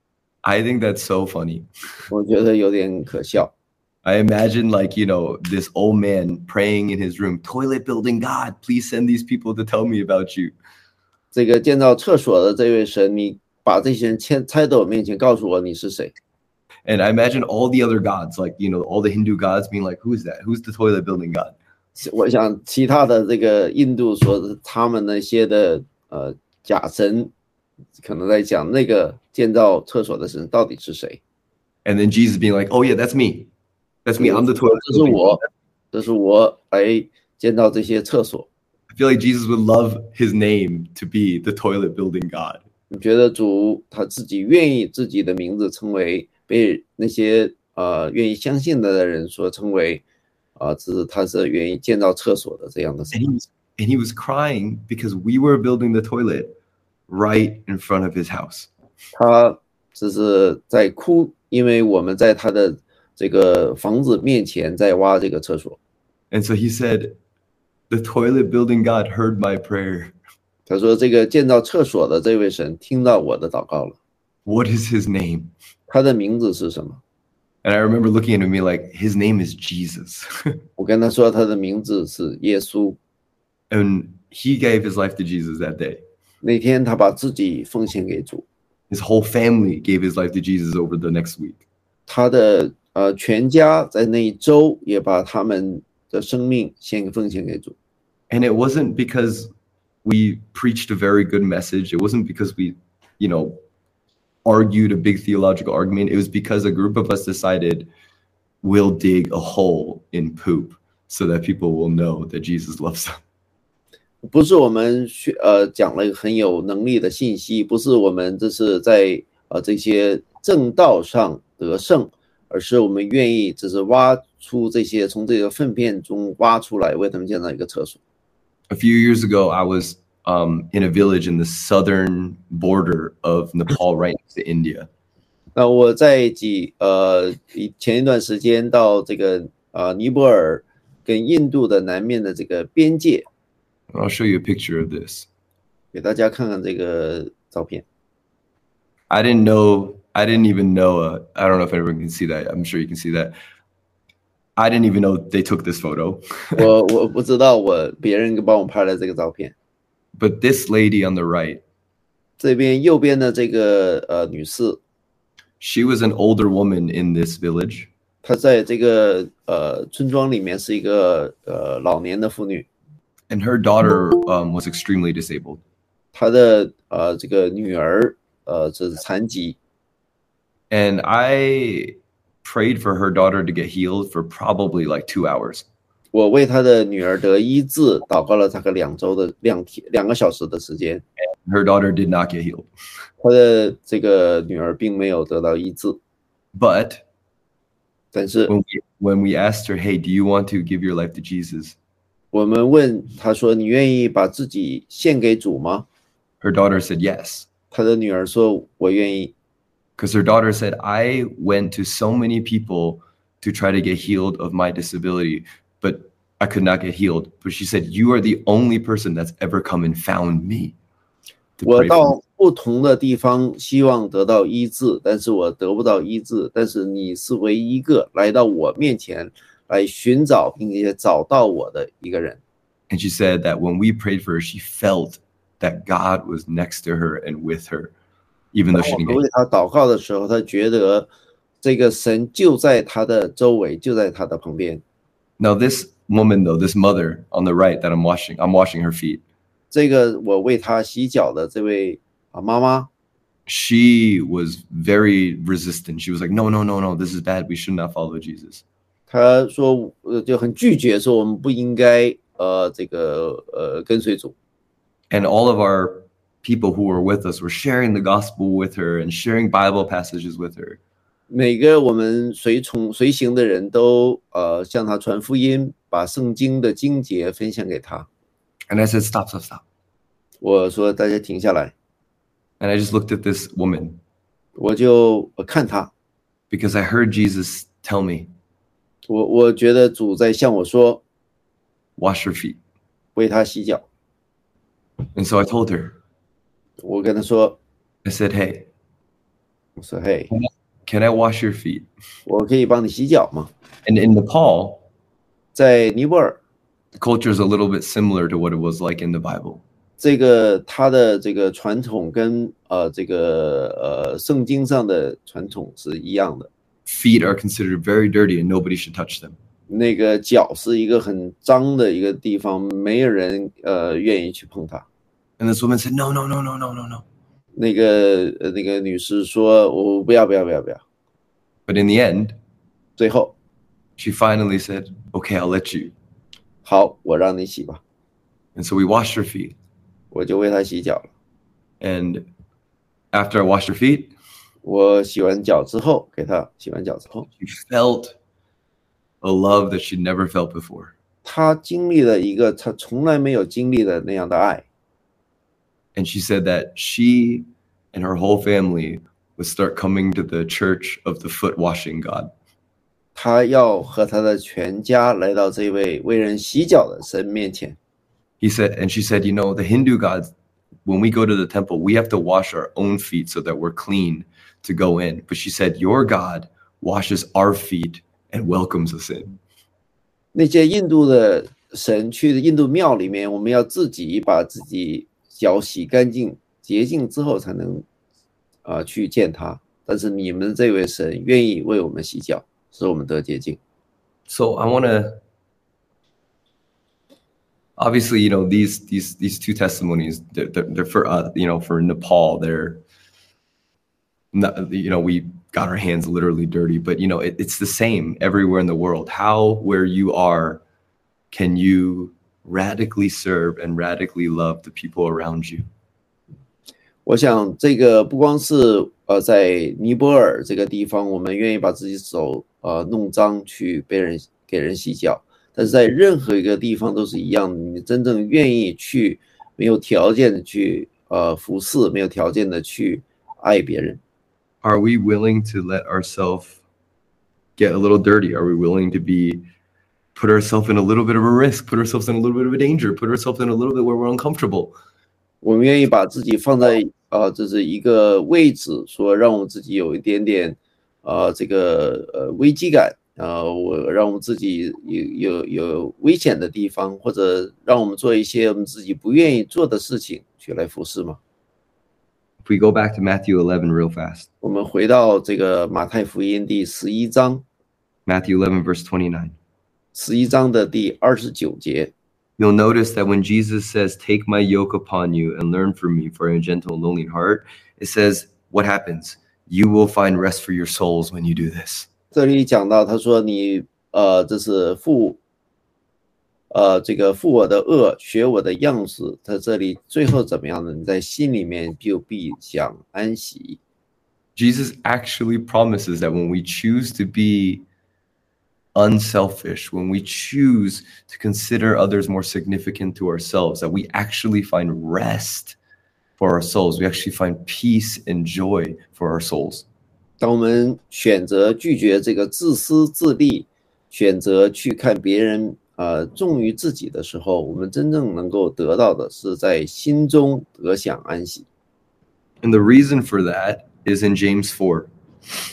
I think that's so funny. 我觉得有点可笑。 I imagine, like, you know, this old man praying in his room, "Toilet building God, please send these people to tell me about you." 这个建造厕所的这位神，你把这些人牵猜到我面前，告诉我你是谁。 And I imagine all the other gods, like, you know, all the Hindu gods being like, "Who's that? Who's the toilet building God?" 我想其他的这个印度说的他们那些的呃假神，可能在讲那个建造厕所的神到底是谁。 And then Jesus being like, "Oh yeah, that's me. That's me. I'm the toilet 这是 building God." 我，这是我来建造这些厕所。 I feel like Jesus would love his name to be the toilet building God. 你觉得主他自己愿意自己的名字称为被那些呃愿意相信的人所称为啊，这、呃、是他是愿意建造厕所的这样的神 And。he was and he was crying because we were building the toilet right in front of his house. 他只是在哭，因为我们在他的这个房子面前在挖这个厕所。 And so he said, "The toilet building God heard my prayer." 他说这个建造厕所的这位神听到我的祷告了， What is his name? 他的名字是什么？ And I remember looking at him and being like, his name is Jesus. 我跟他说他的名字是耶稣。 And he gave his life to Jesus that day. 那天他把自己奉献给主， His whole family gave his life to Jesus over the next week. 他的呃全家在那一周也把他们的生命献奉献给主。 And it wasn't because we preached a very good message. It wasn't because we, you know, argued a big theological argument. It was because a group of us decided we'll dig a hole in poop so that people will know that Jesus loves them. 不是我们学呃讲了一个很有能力的信息，不是我们这是在呃这些正道上得胜，而是我们愿意只是挖出这些从这个粪便中挖出来，为他们建造一个厕所。 A few years ago, I was um, in a village in the southern border of Nepal, right next to India. 那我在几呃以前一段时间到这个呃尼泊尔跟印度的南面的这个边界， I'll show you a picture of this. 给大家看看这个照片。 I didn't know, I didn't even know, uh, I don't know if everyone can see that. I'm sure you can see that. I didn't even know they took this photo. 我我不知道我别人帮我拍了这个照片。 But this lady on the right, 这边右边的这个呃女士， she was an older woman in this village. 她在这个呃村庄里面是一个呃老年的妇女， And her daughter um, was extremely disabled. 她的呃这个女儿呃这是残疾， And I prayed for her daughter to get healed for probably like two hours. 我为她的女儿得医治祷告了大概两周的两天两个小时的时间， Her daughter did not get healed. 她的这个女儿并没有得到医治， But 但是 when we, when we asked her, "Hey, do you want to give your life to Jesus?" 我们问她说：“你愿意把自己献给主吗 Her daughter said yes. ？” 她的女儿说：“我愿意。” Because her daughter said, "I went to so many people to try to get healed of my disability, but I could not get healed." But she said, "You are the only person that's ever come and found me to 我 pray for me." 到不同的地方希望得到医治，但是我得不到医治。但是你是唯一一个来到我面前来寻找并且找到我的一个人。 And she said that when we prayed for her, she felt that God was next to her and with her, even though she 当我 didn't 们 get 为他祷告的时候，他觉得这个神就在他的周围，就在他的旁边。 Now this woman though, this mother on the right that I'm washing, I'm washing her feet. 这个我为他洗脚的这位啊妈妈， She was very resistant. She was like, no, no, no, no, this is bad. We should not follow Jesus. 她说呃就很拒绝说我们不应该呃这个呃跟随主。 And all of our people who were with us were sharing the gospel with her and sharing Bible passages with her. 每个我们随从随行的人都呃向他传福音，把圣经的经节分享给他。 And I said, stop, stop, stop. 我说大家停下来， And I just looked at this woman 我就呃看他， because I heard Jesus tell me, 我我觉得主在向我说 wash your feet. 为他洗脚。 And so I told her, 我跟他说， I said, hey, 我说嘿， can I wash your feet? 我可以帮你洗脚吗？ And in Nepal, 在尼泊尔， the culture is a little bit similar to what it was like in the Bible. 这个他的这个传统跟呃这个呃圣经上的传统是一样的。 Feet are considered very dirty and nobody should touch them. 那个脚是一个很脏的一个地方，没有人呃愿意去碰它。 And this woman said, no, no, no, no, no, no, no. 那个呃那个女士说：“我不要不要不要不要。 But in the end, ” 最后， she finally said, okay, I'll let you. 好，我让你洗吧， And so we washed her feet. 我就为她洗脚了。 And after I washed her feet, 我洗完脚之后，给她洗完脚之后， she felt a love that she'd never felt before. 她经历了一个她从来没有经历的那样的爱。 And she said that she and her whole family would start coming to the church of the foot washing God. 她要和她的全家来到这位为人洗脚的神面前。 He said, and she said, you know, the Hindu gods, when we go to the temple, we have to wash our own feet so that we're clean to go in. But she said, your God washes our feet and welcomes us in. 那些印度的神去印度庙里面，我们要自己把自己脚洗干净、洁净之后，才能啊、呃、去见他。但是你们这位神愿意为我们洗脚，使我们得洁净。 So I want to, obviously, you know, these these these two testimonies, they're, they're, they're for uh, you know, for Nepal, they're not, you know, we got our hands literally dirty, but you know, it, it's the same everywhere in the world. How, where you are, can you radically serve and radically love the people around you? 我想这个不光是呃在尼泊尔这个地方，我们愿意把自己手呃弄脏去被人给人洗脚，但是在任何一个地方都是一样的。你真正愿意去没有条件的去呃服侍，没有条件的去爱别人。 Are we willing to let ourselves get a little dirty? Are we willing to be put ourselves in a little bit of a risk, put ourselves in a little bit of a danger, put ourselves in a little bit where we're uncomfortable? 我们愿意把自己放在啊，这是一个位置，说让我们自己有一点点啊，这个呃危机感啊，我让我们自己有有有危险的地方，或者让我们做一些我们自己不愿意做的事情，去来服侍吗？ If we go back to Matthew eleven real fast. 我们回到这个马太福音第十一章， Matthew eleven verse twenty-nine. 十一章的第二十九节。 You'll notice that when Jesus says, take my yoke upon you and learn from me, for I am gentle and lowly in heart, it says, what happens? You will find rest for your souls when you do this. 这里讲到，他说你呃，这是负呃这个负我的恶，学我的样式。他这里最后怎么样呢？你在心里面就必享安息。 Jesus actually promises that when we choose to be unselfish, when we choose to consider others more significant to ourselves, that we actually find rest for our souls. We actually find peace and joy for our souls. 当我们选择拒绝这个自私自利，选择去看别人呃重于自己的时候，我们真正能够得到的是在心中得享安息。 And the reason for that is in James four.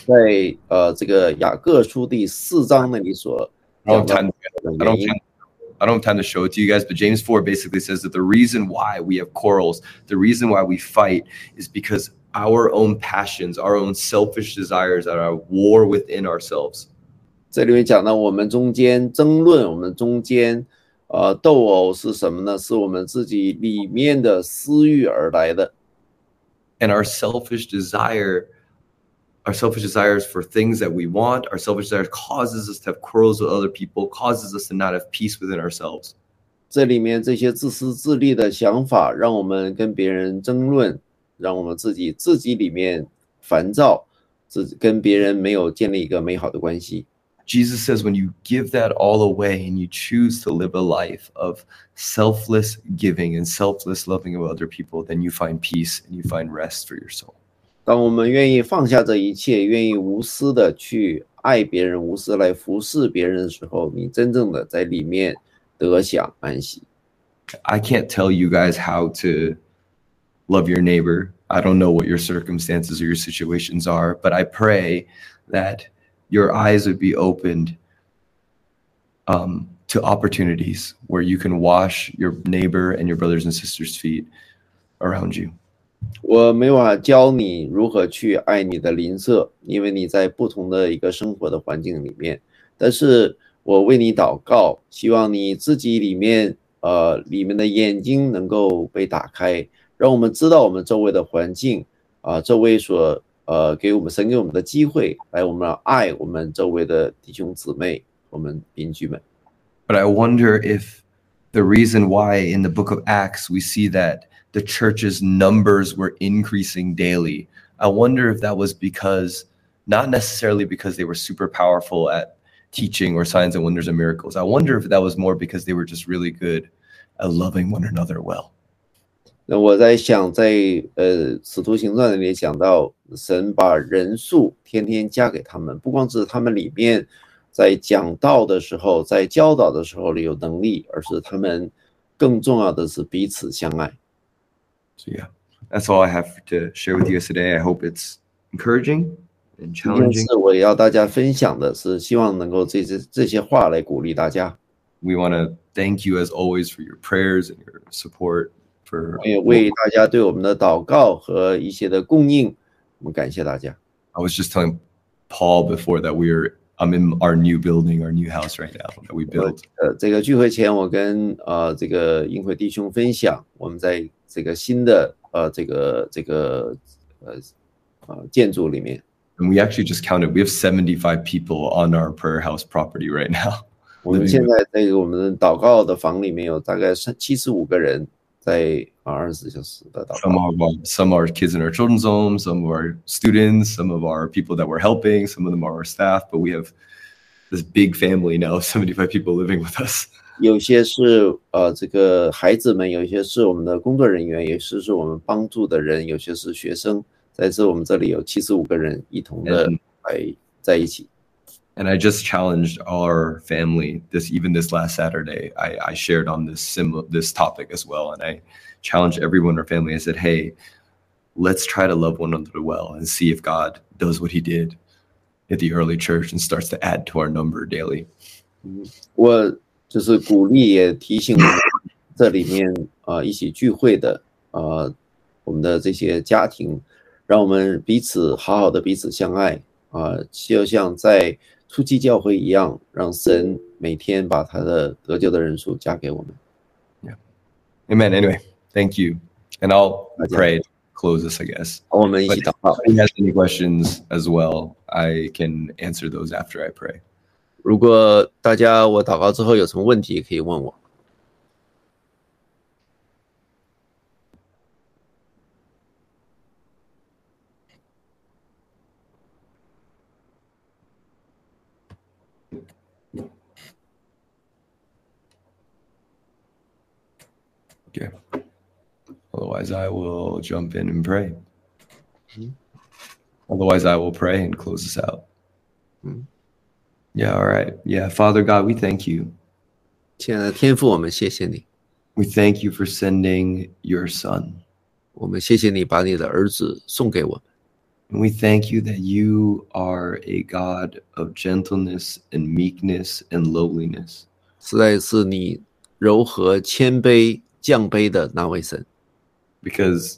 在呃这个雅各书第四章那里所 I don't 讲 have 到 time, 的 I don't 原因 have time I don't have time to show it to you guys, but James four basically says that the reason why we have quarrels, the reason why we fight is because our own passions, our own selfish desires are at war within ourselves. 这里面讲到我们中间争论，我们中间呃斗殴是什么呢？是我们自己里面的私欲而来的。 And our selfish desire, our selfish desires for things that we want, our selfish desire causes us to have quarrels with other people, causes us to not have peace within ourselves. 这里面这些自私自利的想法，让我们跟别人争论，让我们自己自己里面烦躁，自跟别人没有建立一个美好的关系。 Jesus says when you give that all away and you choose to live a life of selfless giving and selfless loving of other people, then you find peace and you find rest for your soul. 当我们愿意放下这一切，愿意无私的去爱别人，无私来服侍别人的时候，你真正的在里面得享安息。 I can't tell you guys how to love your neighbor. I don't know what your circumstances or your situations are, but I pray that your eyes would be opened um, to opportunities where you can wash your neighbor and your brothers and sisters' feet around you. 我没办法教你如何去爱你的邻舍，因为你在不同的一个生活的环境里面。但是我为你祷告，希望你自己里面呃里面的眼睛能够被打开，让我们知道我们周围的环境啊、呃，周围所呃给我们神给我们的机会，来我们爱我们周围的弟兄姊妹，我们邻居们。 But I wonder if the reason why in the book of Acts we see that the church's numbers were increasing daily, I wonder if that was because, not necessarily because they were super powerful at teaching or signs and wonders and miracles. I wonder if that was more because they were just really good at loving one another well. 那我在想在，在呃《使徒行传》里讲到，神把人数天天加给他们，不光是他们里面在讲道的时候，在教导的时候有能力，而是他们更重要的是彼此相爱。 So yeah, that's all I have to share with you today. I hope it's encouraging and 今天 challenging. 是我要大家分享的是，希望能够这些这些话来鼓励大家。 We want to thank you as always for your prayers and your support. For 我也为大家对我们的祷告和一些的供应，我们感谢大家。 I was just telling Paul before that we're I'm in our new building, our new house right now that we built. 呃，这个聚会前，我跟呃这个英会弟兄分享，我们在这个新的呃这个这个呃呃建筑里面， And we actually just counted. We have seventy-five people on our prayer house property right now. 我们现在在我们的祷告的房里面有大概七十五个人在二十四小时的祷 Some 告。 of our, some are kids in our children's home, some of our students, some of our people that we're helping, some of them are our staff, but we have this big family now, seventy-five people living with us. 有些是呃这个孩子们，有些是我们的工作人员，有些是我们帮助的人，有些是学生。在这我们这里有七十五个人一同的来在一起。 And I just challenged our family this, even this last Saturday, I, I shared on this sim, this topic as well. And I challenged everyone in our family. I said, hey, let's try to love one another well and see if God does what he did at the early church and starts to add to our number daily. 我就是鼓励也提醒我们这里面呃一起聚会的呃我们的这些家庭，让我们彼此好好的彼此相爱啊、呃，就像在初期教会一样，让神每天把他的得救的人数加给我们。 Yeah. Amen. Anyway, thank you. And I'll pray to close this, I guess. 好，我们一起 But 祷告。 if anybody has any questions as well, I can answer those after I pray. 如果大家我祷告之后有什么问题，可以问我。 Okay. Otherwise, I will jump in and pray. Mhm. Otherwise, I will pray and close this out. Mhm. Yeah, all right. Yeah, Father God, we thank you. 亲爱的天父，我们谢谢你， We thank you for sending your son. 我们谢谢你把你的儿子送给我们。 And we thank you that you are a God of gentleness and meekness and lowliness. 实在是你柔和谦卑降卑的那位神。 Because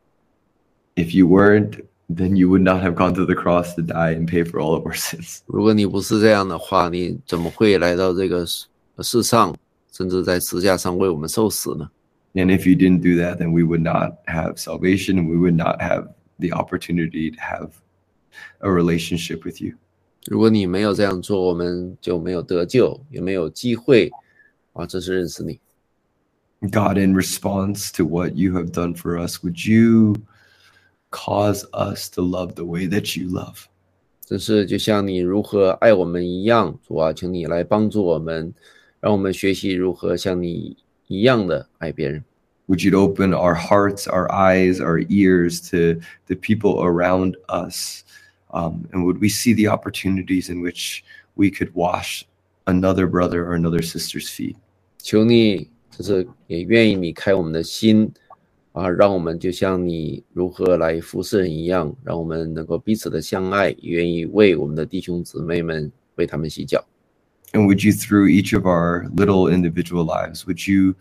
if you weren't, then you would not have gone to the cross to die and pay for all of our sins. 如果你不是这样的话，你怎么会来到这个世上，甚至在十字架上为我们受死呢？ And if you didn't do that, then we would not have salvation, and we would not have the opportunity to have a relationship with you. 如果你没有这样做，我们就没有得救，也没有机会啊，真是认识你。 God, in response to what you have done for us, would you cause us to love the way that you love? 真是就像你如何爱我们一样，主啊，请你来帮助我们，让我们学习如何像你一样的爱别人。 Would you open our hearts, our eyes, our ears to the people around us? Um, and would we see the opportunities in which we could wash another brother or another sister's feet? 求你，就是也愿意你开我们的心啊，让我们就像你如何来服侍人一样，让我们能够彼此的相爱，也愿意为我们的弟兄姊妹们为他们洗脚。 And would you, through each of our little individual lives, would you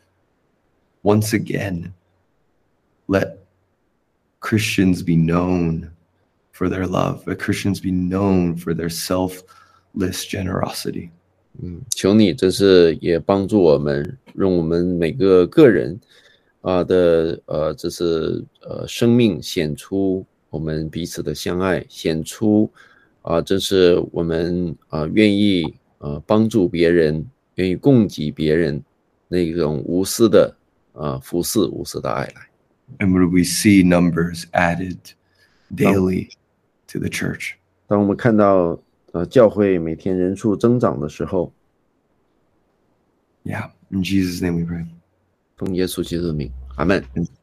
once again let Christians be known for their love, let Christians be known for their selfless generosity? 嗯，求你这是也帮助我们，让我们每个个人啊的呃，这是呃生命显出我们彼此的相爱，显出啊，这是我们啊愿意呃帮助别人，愿意供给别人那种无私的啊服侍、无私的爱来。 And would we see numbers added daily to the church? 当我们看到呃教会每天人数增长的时候， Yeah, in Jesus' name we pray. 奉耶稣基督的名，阿们。 And